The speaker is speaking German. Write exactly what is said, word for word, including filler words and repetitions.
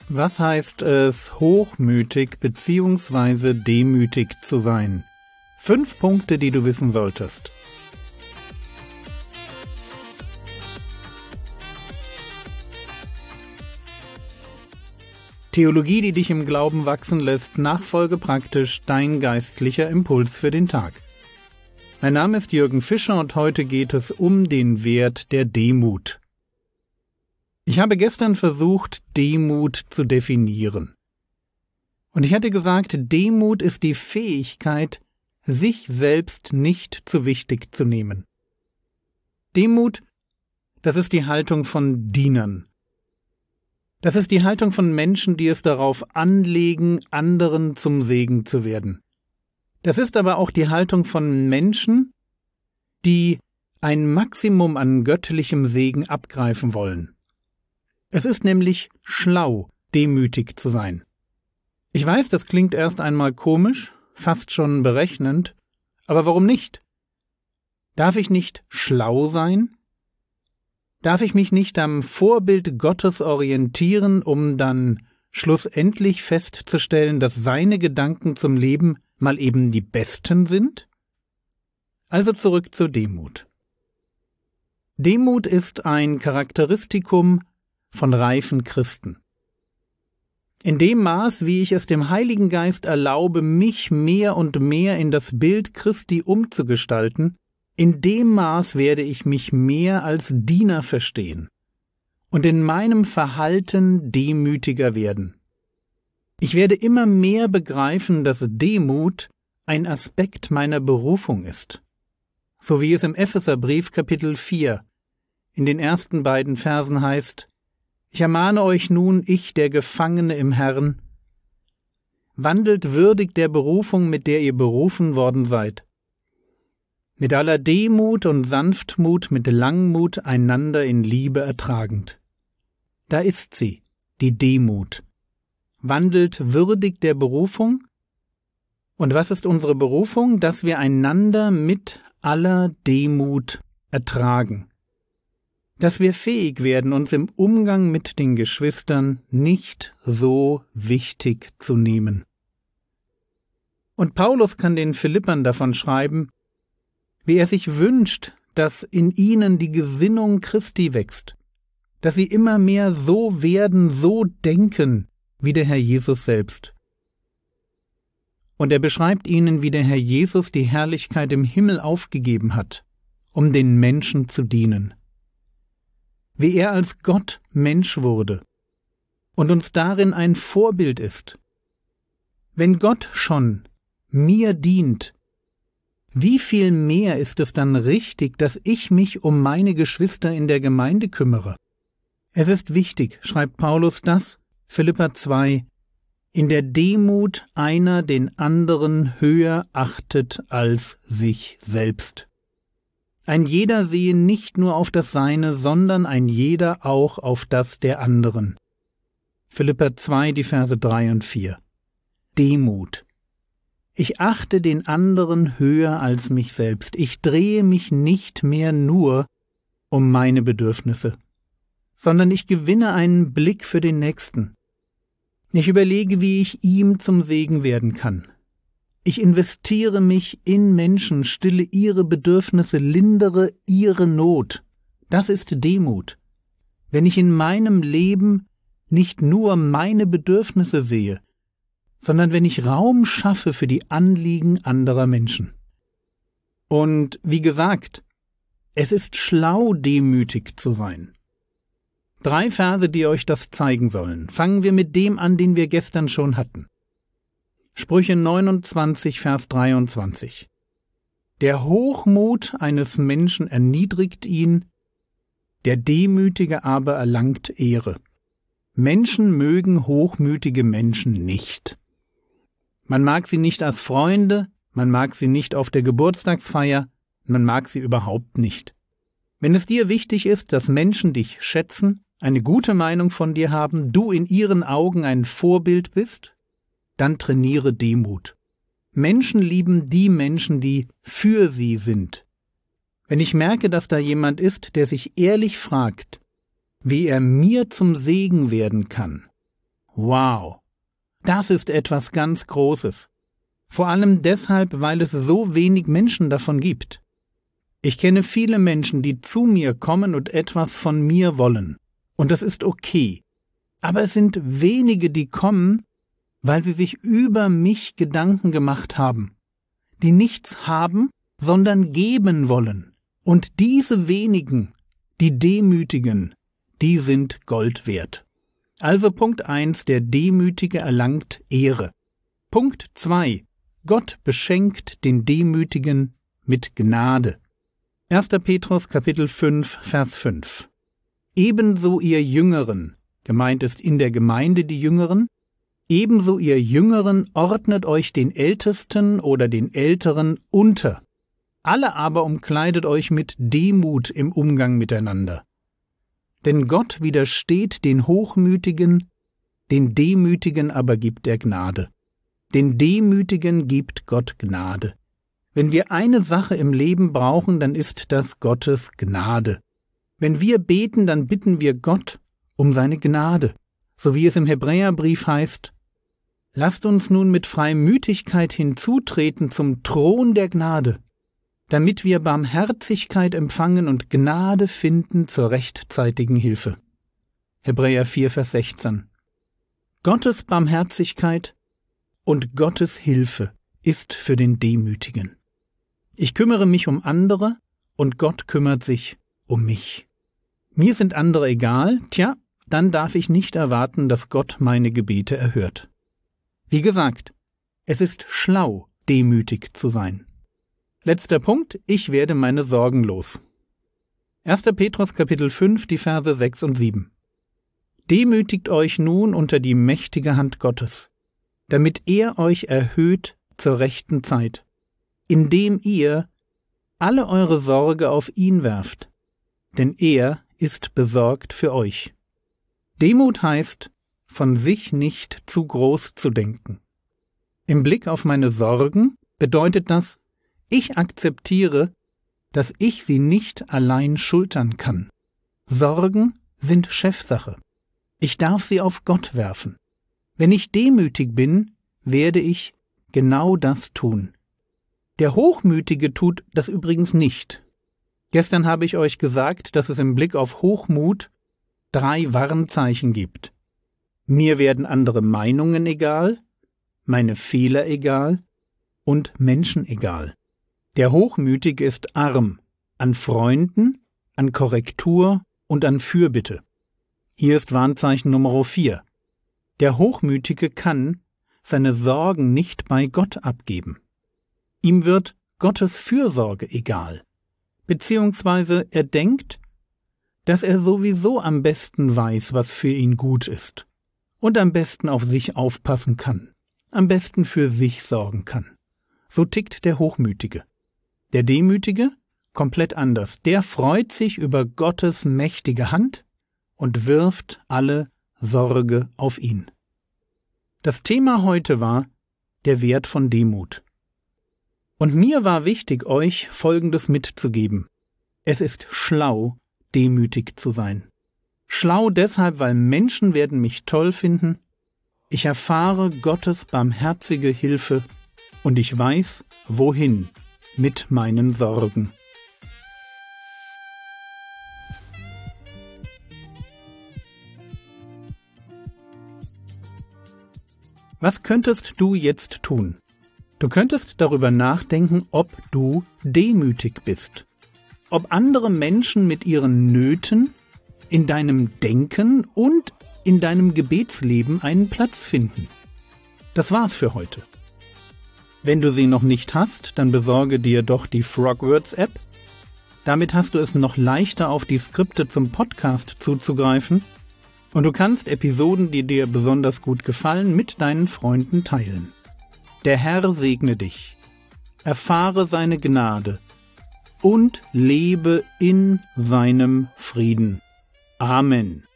Was heißt es, hochmütig bzw. demütig zu sein? Fünf Punkte, die du wissen solltest. Theologie, die dich im Glauben wachsen lässt, nachfolge praktisch dein geistlicher Impuls für den Tag. Mein Name ist Jürgen Fischer und heute geht es um den Wert der Demut. Ich habe gestern versucht, Demut zu definieren. Und ich hatte gesagt, Demut ist die Fähigkeit, sich selbst nicht zu wichtig zu nehmen. Demut, das ist die Haltung von Dienern. Das ist die Haltung von Menschen, die es darauf anlegen, anderen zum Segen zu werden. Das ist aber auch die Haltung von Menschen, die ein Maximum an göttlichem Segen abgreifen wollen. Es ist nämlich schlau, demütig zu sein. Ich weiß, das klingt erst einmal komisch, fast schon berechnend, aber warum nicht? Darf ich nicht schlau sein? Darf ich mich nicht am Vorbild Gottes orientieren, um dann schlussendlich festzustellen, dass seine Gedanken zum Leben mal eben die besten sind? Also zurück zur Demut. Demut ist ein Charakteristikum von reifen Christen. In dem Maß, wie ich es dem Heiligen Geist erlaube, mich mehr und mehr in das Bild Christi umzugestalten, in dem Maß werde ich mich mehr als Diener verstehen und in meinem Verhalten demütiger werden. Ich werde immer mehr begreifen, dass Demut ein Aspekt meiner Berufung ist, so wie es im Epheserbrief Kapitel vier in den ersten beiden Versen heißt: Ich ermahne euch nun, ich, der Gefangene im Herrn, wandelt würdig der Berufung, mit der ihr berufen worden seid, mit aller Demut und Sanftmut, mit Langmut einander in Liebe ertragend. Da ist sie, die Demut. Wandelt würdig der Berufung. Und was ist unsere Berufung? Dass wir einander mit aller Demut ertragen. Dass wir fähig werden, uns im Umgang mit den Geschwistern nicht so wichtig zu nehmen. Und Paulus kann den Philippern davon schreiben, wie er sich wünscht, dass in ihnen die Gesinnung Christi wächst, dass sie immer mehr so werden, so denken, wie der Herr Jesus selbst. Und er beschreibt ihnen, wie der Herr Jesus die Herrlichkeit im Himmel aufgegeben hat, um den Menschen zu dienen. Wie er als Gott Mensch wurde und uns darin ein Vorbild ist. Wenn Gott schon mir dient, wie viel mehr ist es dann richtig, dass ich mich um meine Geschwister in der Gemeinde kümmere? Es ist wichtig, schreibt Paulus, dass, Philipper zwei, in der Demut einer den anderen höher achtet als sich selbst. Ein jeder sehe nicht nur auf das Seine, sondern ein jeder auch auf das der anderen. Philipper zwei, die Verse drei und vier. Demut. Ich achte den anderen höher als mich selbst. Ich drehe mich nicht mehr nur um meine Bedürfnisse, sondern ich gewinne einen Blick für den Nächsten. Ich überlege, wie ich ihm zum Segen werden kann. Ich investiere mich in Menschen, stille ihre Bedürfnisse, lindere ihre Not. Das ist Demut. Wenn ich in meinem Leben nicht nur meine Bedürfnisse sehe, sondern wenn ich Raum schaffe für die Anliegen anderer Menschen. Und wie gesagt, es ist schlau, demütig zu sein. Drei Verse, die euch das zeigen sollen. Fangen wir mit dem an, den wir gestern schon hatten. Sprüche neunundzwanzig, Vers dreiundzwanzig. Der Hochmut eines Menschen erniedrigt ihn, der Demütige aber erlangt Ehre. Menschen mögen hochmütige Menschen nicht. Man mag sie nicht als Freunde, man mag sie nicht auf der Geburtstagsfeier, man mag sie überhaupt nicht. Wenn es dir wichtig ist, dass Menschen dich schätzen, eine gute Meinung von dir haben, du in ihren Augen ein Vorbild bist, dann trainiere Demut. Menschen lieben die Menschen, die für sie sind. Wenn ich merke, dass da jemand ist, der sich ehrlich fragt, wie er mir zum Segen werden kann, Wow! Das ist etwas ganz Großes. Vor allem deshalb, weil es so wenig Menschen davon gibt. Ich kenne viele Menschen, die zu mir kommen und etwas von mir wollen. Und das ist okay. Aber es sind wenige, die kommen, weil sie sich über mich Gedanken gemacht haben, die nichts haben, sondern geben wollen. Und diese wenigen, die Demütigen, die sind Gold wert. Also Punkt eins, der Demütige erlangt Ehre. Punkt zwei, Gott beschenkt den Demütigen mit Gnade. erster Petrus Kapitel fünf, Vers fünf. Ebenso ihr Jüngeren, gemeint ist in der Gemeinde die Jüngeren, ebenso ihr Jüngeren ordnet euch den Ältesten oder den Älteren unter. Alle aber umkleidet euch mit Demut im Umgang miteinander. Denn Gott widersteht den Hochmütigen, den Demütigen aber gibt er Gnade. Den Demütigen gibt Gott Gnade. Wenn wir eine Sache im Leben brauchen, dann ist das Gottes Gnade. Wenn wir beten, dann bitten wir Gott um seine Gnade, so wie es im Hebräerbrief heißt: Lasst uns nun mit Freimütigkeit hinzutreten zum Thron der Gnade, damit wir Barmherzigkeit empfangen und Gnade finden zur rechtzeitigen Hilfe. Hebräer vier, Vers sechzehn. Gottes Barmherzigkeit und Gottes Hilfe ist für den Demütigen. Ich kümmere mich um andere und Gott kümmert sich um mich. Mir sind andere egal, tja, dann darf ich nicht erwarten, dass Gott meine Gebete erhört. Wie gesagt, es ist schlau, demütig zu sein. Letzter Punkt, ich werde meine Sorgen los. erster Petrus Kapitel fünf, die Verse sechs und sieben. Demütigt euch nun unter die mächtige Hand Gottes, damit er euch erhöht zur rechten Zeit, indem ihr alle eure Sorge auf ihn werft, denn er ist besorgt für euch. Demut heißt, von sich nicht zu groß zu denken. Im Blick auf meine Sorgen bedeutet das, ich akzeptiere, dass ich sie nicht allein schultern kann. Sorgen sind Chefsache. Ich darf sie auf Gott werfen. Wenn ich demütig bin, werde ich genau das tun. Der Hochmütige tut das übrigens nicht. Gestern habe ich euch gesagt, dass es im Blick auf Hochmut drei Warnzeichen gibt. Mir werden andere Meinungen egal, meine Fehler egal und Menschen egal. Der Hochmütige ist arm an Freunden, an Korrektur und an Fürbitte. Hier ist Warnzeichen Nummer vier. Der Hochmütige kann seine Sorgen nicht bei Gott abgeben. Ihm wird Gottes Fürsorge egal, beziehungsweise er denkt, dass er sowieso am besten weiß, was für ihn gut ist und am besten auf sich aufpassen kann, am besten für sich sorgen kann. So tickt der Hochmütige. Der Demütige, komplett anders, der freut sich über Gottes mächtige Hand und wirft alle Sorge auf ihn. Das Thema heute war der Wert von Demut. Und mir war wichtig, euch Folgendes mitzugeben. Es ist schlau, demütig zu sein. Schlau deshalb, weil Menschen werden mich toll finden, ich erfahre Gottes barmherzige Hilfe und ich weiß, wohin mit meinen Sorgen. Was könntest du jetzt tun? Du könntest darüber nachdenken, ob du demütig bist. Ob andere Menschen mit ihren Nöten in deinem Denken und in deinem Gebetsleben einen Platz finden. Das war's für heute. Wenn du sie noch nicht hast, dann besorge dir doch die Frogwords App. Damit hast du es noch leichter, auf die Skripte zum Podcast zuzugreifen und du kannst Episoden, die dir besonders gut gefallen, mit deinen Freunden teilen. Der Herr segne dich, erfahre seine Gnade und lebe in seinem Frieden. Amen.